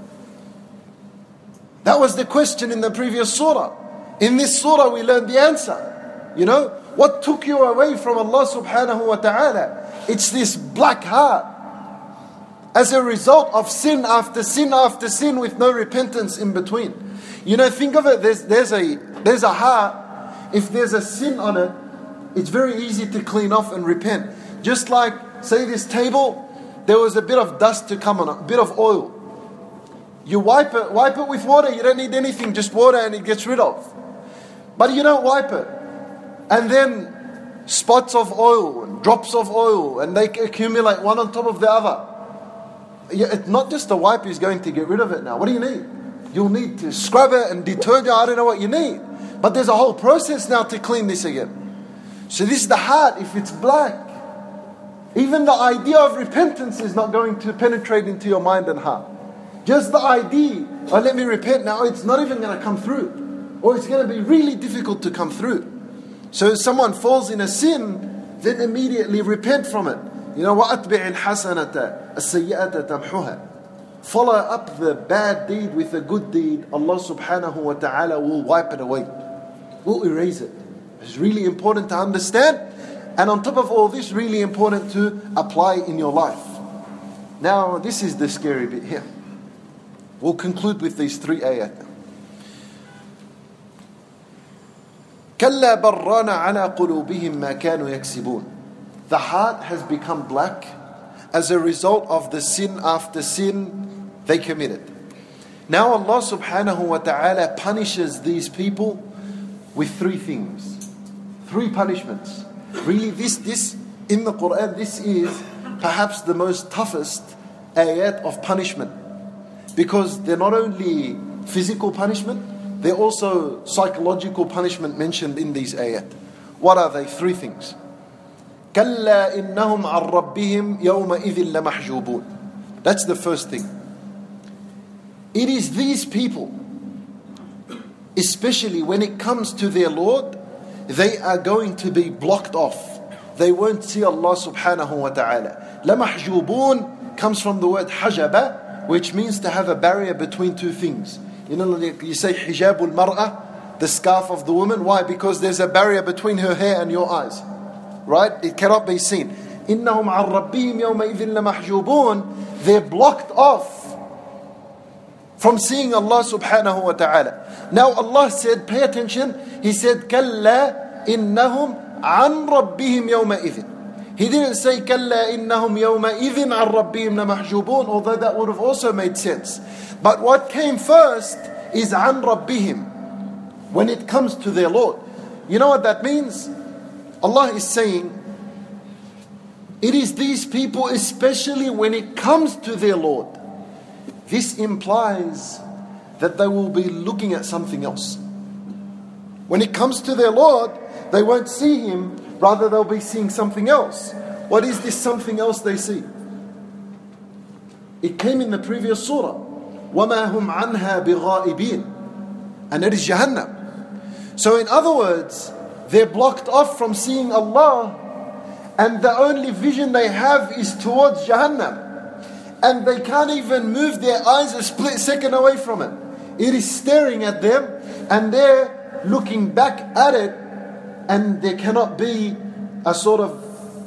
That was the question in the previous surah. In this surah we learned the answer. What took you away from Allah subhanahu wa ta'ala? It's this black heart. As a result of sin after sin after sin with no repentance in between. Think of it, there's a heart, if there's a sin on it, it's very easy to clean off and repent. Just like, say this table, there was a bit of dust to come on it, a bit of oil. You wipe it with water, you don't need anything, just water and it gets rid of. But you don't wipe it. And then spots of oil and drops of oil, and they accumulate one on top of the other. It's not just a wipe is going to get rid of it now. What do you need? You'll need to scrub it and detergent. I don't know what you need. But there's a whole process now to clean this again. So this is the heart. If it's black, even the idea of repentance is not going to penetrate into your mind and heart. Just the idea, let me repent now, it's not even going to come through. Or it's going to be really difficult to come through. So if someone falls in a sin, then immediately repent from it. وَأَتْبِعِ الْحَسَنَةَ السَّيِّئَةَ تَمْحُهَا. Follow up the bad deed with a good deed. Allah subhanahu wa ta'ala will wipe it away. Will erase it. It's really important to understand. And on top of all this, really important to apply in your life. Now, this is the scary bit here. We'll conclude with these 3 ayat. كَلَّا بَرَّانَ عَلَى قُلُوبِهِمْ مَا كَانُوا يَكْسِبُونَ. The heart has become black as a result of the sin after sin they committed. Now Allah subhanahu wa ta'ala punishes these people with three things. Three punishments. Really, this in the Quran, this is perhaps the most toughest ayat of punishment. Because they're not only physical punishment, they're also psychological punishment mentioned in these ayat. What are they? Three things. كَلَّا إِنَّهُمْ عَنْ رَبِّهِمْ يَوْمَئِذٍ لَمَحْجُوبُونَ. That's the first thing. It is these people, especially when it comes to their Lord, they are going to be blocked off. They won't see Allah subhanahu wa ta'ala. لَمَحْجُوبُونَ comes from the word hajaba, which means to have a barrier between two things. You know, like you say hijabul mar'ah, the scarf of the woman. Why? Because there's a barrier between her hair and your eyes. Right? It cannot be seen. إِنَّهُمْ عَنْ رَبِّهِمْ يَوْمَئِذٍ لَمَحْجُوبُونَ. They're blocked off from seeing Allah subhanahu wa ta'ala. Now Allah said, pay attention, He said, كَلَّا إِنَّهُمْ عَنْ رَبِّهِمْ يَوْمَئِذٍ. He didn't say, كَلَّا إِنَّهُمْ يَوْمَئِذٍ عَنْ رَبِّهِمْ لَمَحْجُوبُونَ, although that would have also made sense. But what came first is عَنْ رَبِّهِمْ, when it comes to their Lord. You know what that means? Allah is saying, it is these people, especially when it comes to their Lord. This implies that they will be looking at something else. When it comes to their Lord, they won't see Him, rather they'll be seeing something else. What is this something else they see? It came in the previous surah. وَمَا هُمْ عَنْهَا بِغَائِبِينَ. And it is Jahannam. So in other words, they're blocked off from seeing Allah, and the only vision they have is towards Jahannam. And they can't even move their eyes a split second away from it. It is staring at them, and they're looking back at it, and there cannot be a sort of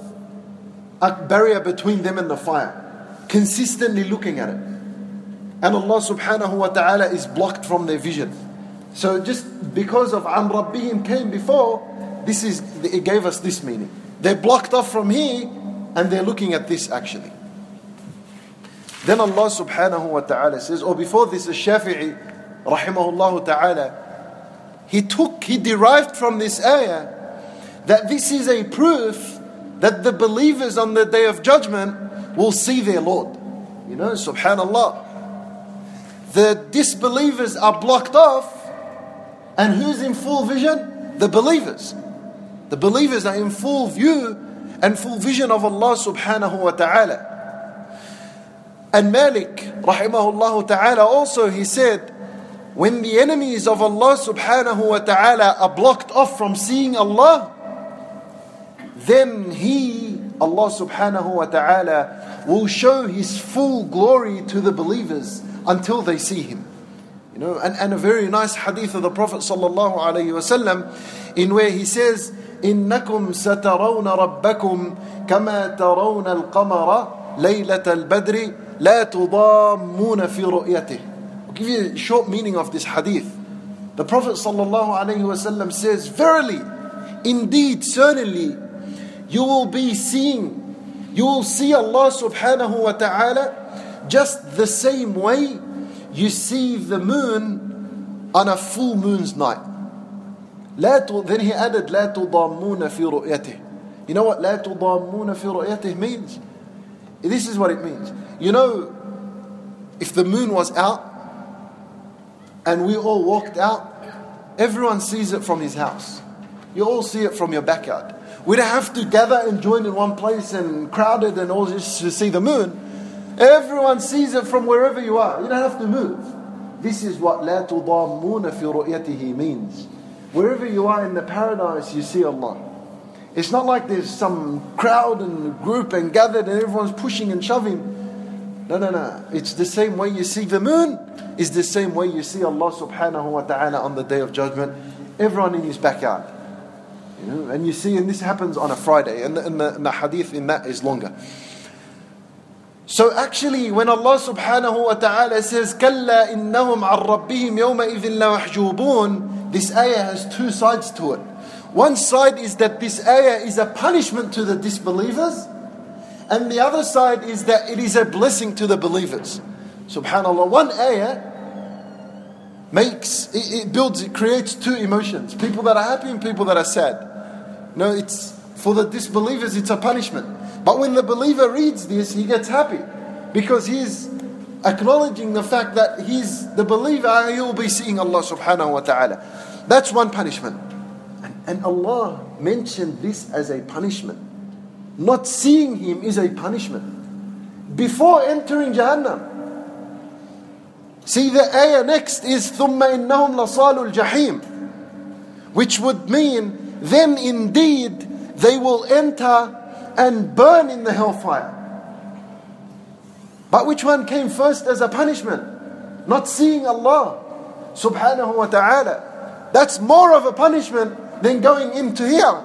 a barrier between them and the fire. Consistently looking at it. And Allah subhanahu wa ta'ala is blocked from their vision. So just because of An Rabbihim came before, it gave us this meaning. They're blocked off from here, and they're looking at this actually. Then Allah subhanahu wa ta'ala says, or before this, Shafi'i rahimahullah ta'ala, he derived from this ayah that this is a proof that the believers on the Day of Judgment will see their Lord. You know, subhanallah. The disbelievers are blocked off, and who's in full vision? The believers. The believers are in full view and full vision of Allah subhanahu wa ta'ala. And Malik rahimahullah ta'ala also, he said, when the enemies of Allah subhanahu wa ta'ala are blocked off from seeing Allah, then Allah subhanahu wa ta'ala will show His full glory to the believers until they see Him. You know, and a very nice hadith of the Prophet sallallahu alaihi wasallam, in where he says, إنكم سترون ربكم كما ترون القمر ليلة البدر لا تضامون في رؤيته. I'll give you a short meaning of this hadith. The Prophet sallallahu alaihi wasallam says, verily, indeed, certainly, you will see Allah subhanahu wa ta'ala just the same way you see the moon on a full moon's night. Then he added, لا تضامون في رؤيته. You know what لا تضامون في رؤيته means? This is what it means. You know, if the moon was out and we all walked out, everyone sees it from his house. You all see it from your backyard. We don't have to gather and join in one place and crowded and all just to see the moon. Everyone sees it from wherever you are. You don't have to move. This is what لا تضامون في رؤيته means. Wherever you are in the paradise, you see Allah. It's not like there's some crowd and group and gathered and everyone's pushing and shoving. No. It's the same way you see the moon, is the same way you see Allah subhanahu wa ta'ala on the Day of Judgment. Everyone in his backyard. You know, and you see, and this happens on a Friday, and the hadith in that is longer. So actually, when Allah subhanahu wa ta'ala says, كَلَّا إِنَّهُمْ عَنْ رَبِّهِمْ يَوْمَئِذٍ لَمَحْجُوبُونَ, this ayah has two sides to it. One side is that this ayah is a punishment to the disbelievers, and the other side is that it is a blessing to the believers. Subhanallah, one ayah it creates two emotions. People that are happy and people that are sad. No, it's for the disbelievers, it's a punishment. But when the believer reads this, he gets happy because he's acknowledging the fact that he's the believer, he will be seeing Allah subhanahu wa ta'ala. That's one punishment. And Allah mentioned this as a punishment. Not seeing Him is a punishment. Before entering Jahannam. See, the ayah next is ثُمَّ إِنَّهُمْ لَصَالُ الْجَحِيمِ, which would mean then indeed they will enter and burn in the hellfire. But which one came first as a punishment? Not seeing Allah subhanahu wa ta'ala. That's more of a punishment than going into here.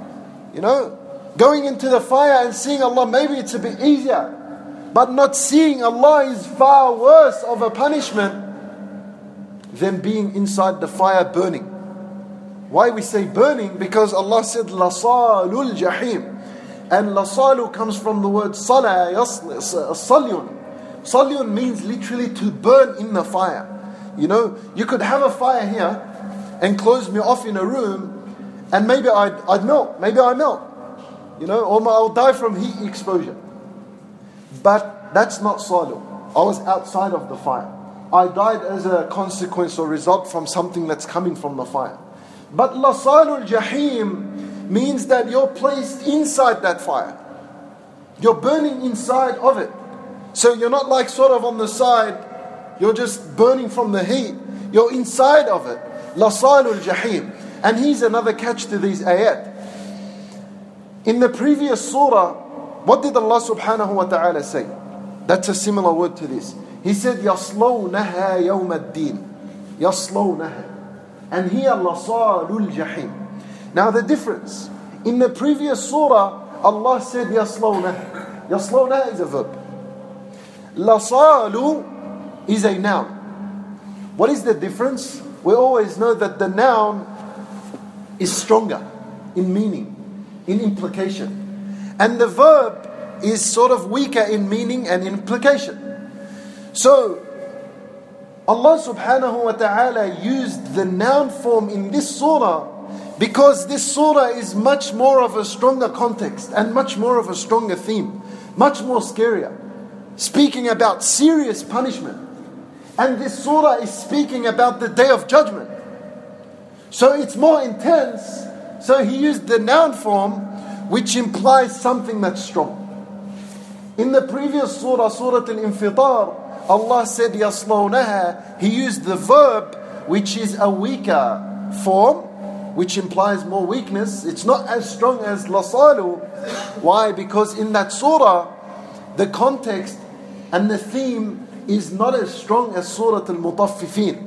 Going into the fire and seeing Allah, maybe it's a bit easier. But not seeing Allah is far worse of a punishment than being inside the fire burning. Why we say burning? Because Allah said lasalul jahim. And lasalu comes from the word sala, salyun. Salyun means literally to burn in the fire. You could have a fire here and close me off in a room, and maybe I'd melt. Maybe I melt. Or I'll die from heat exposure. But that's not salu. I was outside of the fire. I died as a consequence or result from something that's coming from the fire. But lasalul jahim means that you're placed inside that fire. You're burning inside of it. So you're not like sort of on the side, you're just burning from the heat. You're inside of it. Lasalul jahim. And here's another catch to these ayat. In the previous surah, what did Allah subhanahu wa ta'ala say? That's a similar word to this. He said, يَصْلَوْنَهَا يَوْمَ الدِّينِ يَصْلَوْنَهَا. And here, lasalul jahim. Now the difference. In the previous surah, Allah said, يَصْلَوْنَهَا. يَصْلَوْنَهَا is a verb. Lasalu is a noun. What is the difference? We always know that the noun is stronger in meaning, in implication. And the verb is sort of weaker in meaning and implication. So, Allah subhanahu wa ta'ala used the noun form in this surah because this surah is much more of a stronger context and much more of a stronger theme, much more scarier, speaking about serious punishment. And this surah is speaking about the day of judgment. So it's more intense. So He used the noun form, which implies something that's strong. In the previous surah, Surah Al-Infitar, Allah said يَصْلَوْنَهَا. He used the verb, which is a weaker form, which implies more weakness. It's not as strong as lasalu. Why? Because in that surah, the context and the theme is not as strong as Surah Al-Mutaffifin.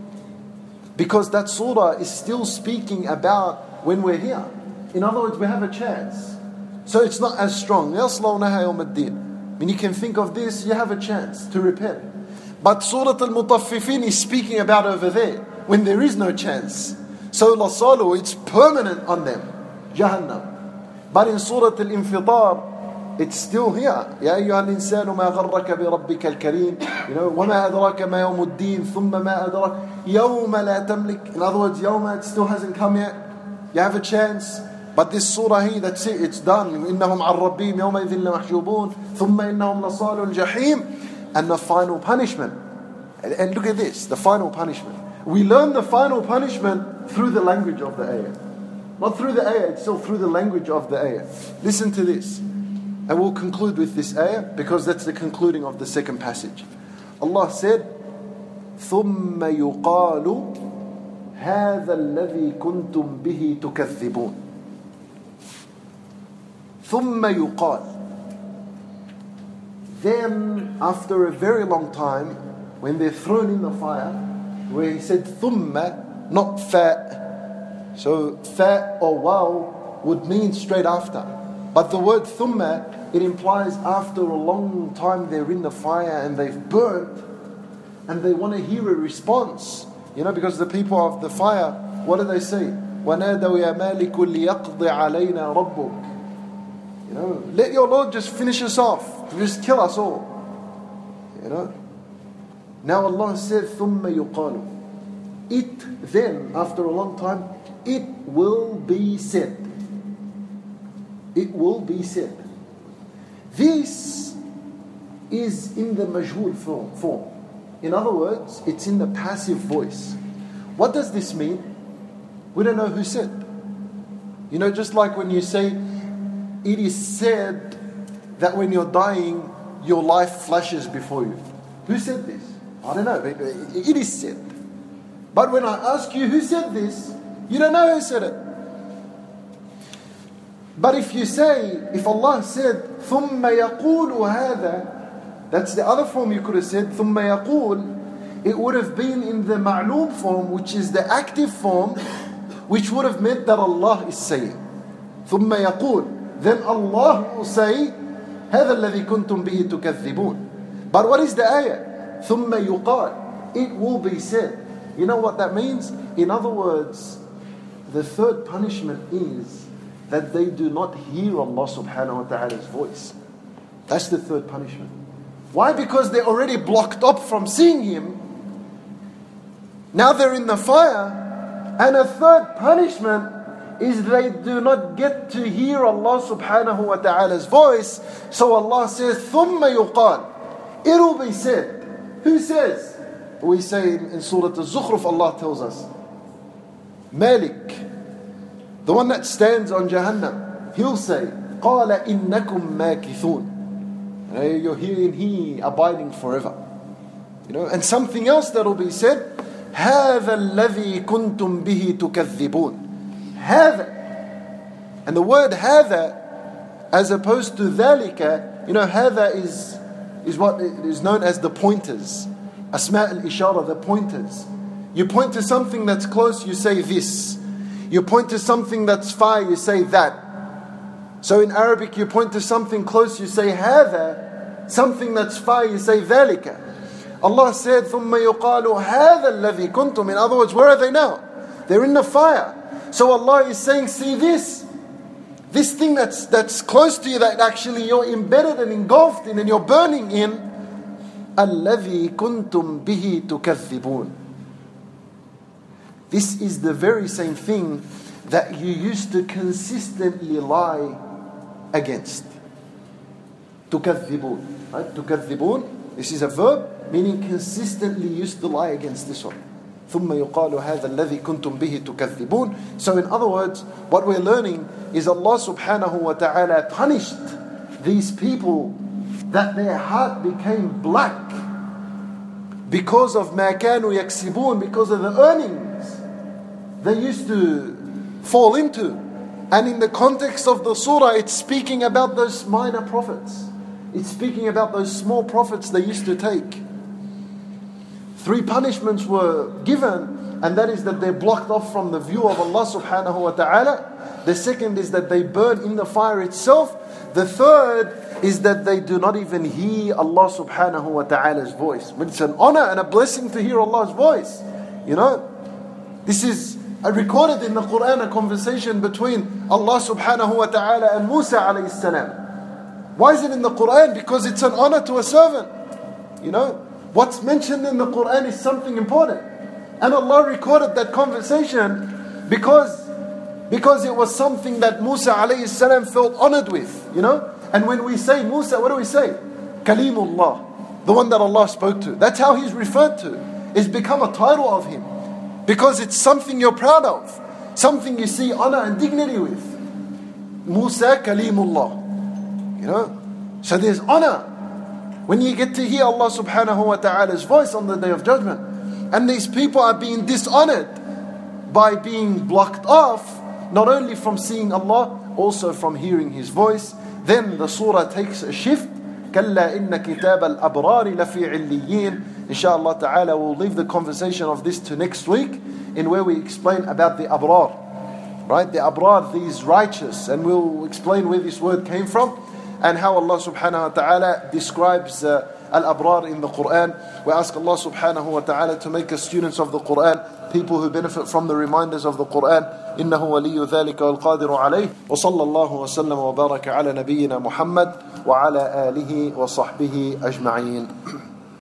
Because that surah is still speaking about when we're here. In other words, we have a chance. So it's not as strong. يَصْلَوْنَهَا يَوْمَ الدِّينِ. When you can think of this, you have a chance to repent. But Surah Al-Mutaffifin is speaking about over there, when there is no chance. So lasalu, it's permanent on them. Jahannam. But in Surah Al-Infitar, it's still here. يا أيها الإنسان ما غرك بربك الكريم. وما أدراك ما يوم الدين ثم ما أدراك يوم لا تملك. In other words, يوم, it still hasn't come yet. You have a chance. But this surah here, that's it, it's done. إنهم عن ربهم يومئذ لمحجوبون ثم إنهم لصالوا الجحيم. And the final punishment. And look at this, the final punishment. We learn the final punishment through the language of the ayah. Not through the ayah itself, through the language of the ayah. Listen to this. And we'll conclude with this ayah because that's the concluding of the second passage. Allah said, ثُمَّ يُقَالُ هَذَا الَّذِي كُنْتُمْ بِهِ تُكَذِّبُونَ. ثُمَّ يُقَالُ. Then, after a very long time, when they're thrown in the fire, where He said ثُمَّ, not fa. So fa or waw would mean straight after. But the word thumma, it implies after a long time they're in the fire and they've burnt and they want to hear a response. Because the people of the fire, what do they say? وَنَادَوْا يَا مَالِكُ لِيَقْضِ عَلَيْنَا رَبُّكَ. Let your Lord just finish us off. Just kill us all. Now Allah said, ثُمَّ يُقَالُ. it then, after a long time, it will be said. It will be said. This is in the majhul form. In other words, it's in the passive voice. What does this mean? We don't know who said. You know, just like when you say, it is said that when you're dying, your life flashes before you. Who said this? I don't know. It is said. But when I ask you who said this, you don't know who said it. But if you say, if Allah said, ثُمَّ يَقُولُ هَذَا, that's the other form you could have said, ثُمَّ يَقُول, it would have been in the ma'loom form, which is the active form, which would have meant that Allah is saying. ثُمَّ يَقُول, then Allah will say, هَذَا الَّذِي كُنْتُمْ بِهِ تُكَذِّبُونَ. But what is the ayah? ثُمَّ يُقَال, it will be said. You know what that means? In other words, the third punishment is that they do not hear Allah subhanahu wa ta'ala's voice. That's the third punishment. Why? Because they're already blocked up from seeing Him. Now they're in the fire. And a third punishment is they do not get to hear Allah subhanahu wa ta'ala's voice. So Allah says, ثُمَّ يُقَال, it will be said. Who says? We say in Surah Al-Zukhruf, Allah tells us, Malik, the one that stands on Jahannam, he'll say, قَالَ إِنَّكُمْ مَاكِثُونَ. You're here abiding forever. You know, and something else that will be said, هَذَا الَّذِي كُنْتُمْ بِهِ تُكَذِّبُونَ. هَذَا. And the word هَذَا, as opposed to ذَلِكَ, you know, هَذَا is what is known as the pointers. Asma' al-ishara, the pointers. You point to something that's close, you say this. You point to something that's far, you say that. So in Arabic, you point to something close, you say هذا. Something that's far, you say ذلك. Allah said, ثُمَّ يُقَالُ هَذَا الَّذِي كُنْتُمْ. In other words, where are they now? They're in the fire. So Allah is saying, see this thing that's close to you, that actually you're embedded and engulfed in and you're burning in, الَّذِي كُنْتُمْ بِهِ تُكَذِّبُونَ. This is the very same thing that you used to consistently lie against. تُكَذِّبُونَ. Right? تُكَذِّبُونَ. This is a verb meaning consistently used to lie against this one. ثُمَّ يُقَالُ هَذَا الَّذِي كُنْتُمْ بِهِ تُكَذِّبُونَ. So in other words, what we're learning is Allah subhanahu wa ta'ala punished these people that their heart became black because of مَا كَانُوا يَكْسِبُونَ, because of the earnings they used to fall into. And in the context of the surah, it's speaking about those minor profits. It's speaking about those small profits they used to take. 3 punishments were given, and that is that they're blocked off from the view of Allah subhanahu wa ta'ala. The second is that they burn in the fire itself. The third is that they do not even hear Allah subhanahu wa ta'ala's voice. But it's an honor and a blessing to hear Allah's voice. You know, this is recorded in the Quran, a conversation between Allah subhanahu wa ta'ala and Musa alayhi salam. Why is it in the Quran? Because it's an honor to a servant. You know, what's mentioned in the Quran is something important. And Allah recorded that conversation because it was something that Musa alayhi salam felt honored with. You know, and when we say Musa, what do we say? Kalimullah, the one that Allah spoke to. That's how he's referred to. It's become a title of him. Because it's something you're proud of. Something you see honor and dignity with. Musa Kalimullah. You know? So there's honor when you get to hear Allah subhanahu wa ta'ala's voice on the Day of Judgment. And these people are being dishonored by being blocked off, not only from seeing Allah, also from hearing His voice. Then the surah takes a shift. كَلَّا إِنَّ كِتَابَ الْأَبْرَارِ لَفِي عِلِّيِّينَ. Inshallah ta'ala, we'll leave the conversation of this to next week, in where we explain about the abrar. Right? The abrar, these righteous. And we'll explain where this word came from and how Allah subhanahu wa ta'ala describes al-abrar in the Quran. We ask Allah subhanahu wa ta'ala to make us students of the Quran, people who benefit from the reminders of the Quran. إنه ولي ذلك والقادر عليه. وصلى الله وسلم وبارك على نبينا محمد وعلى آله وصحبه أجمعين.